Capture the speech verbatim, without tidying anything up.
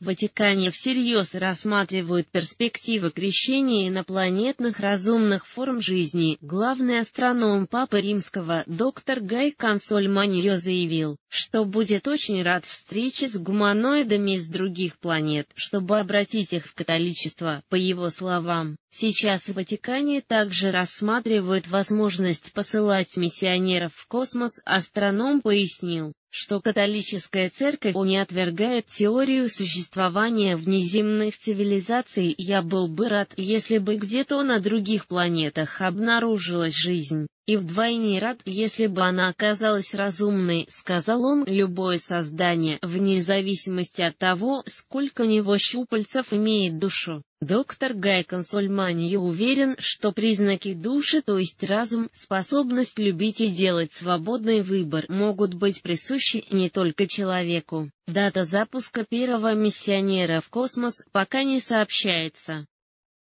В Ватикане всерьез рассматривают перспективы крещения инопланетных разумных форм жизни. Главный астроном Папы Римского, доктор Гай Консольманьо, заявил, что будет очень рад встрече с гуманоидами из других планет, чтобы обратить их в католичество. По его словам, сейчас в Ватикане также рассматривают возможность посылать миссионеров в космос. Астроном пояснил, что католическая церковь не отвергает теорию существования внеземных цивилизаций. «Я был бы рад, если бы где-то на других планетах обнаружилась жизнь, и вдвойне рад, если бы она оказалась разумной», — сказал он. Любое создание, вне зависимости от того, сколько у него щупальцев, имеет душу. Доктор Гай Консольманьо уверен, что признаки души, то есть разум, способность любить и делать свободный выбор, могут быть присущи не только человеку. Дата запуска первого миссионера в космос пока не сообщается.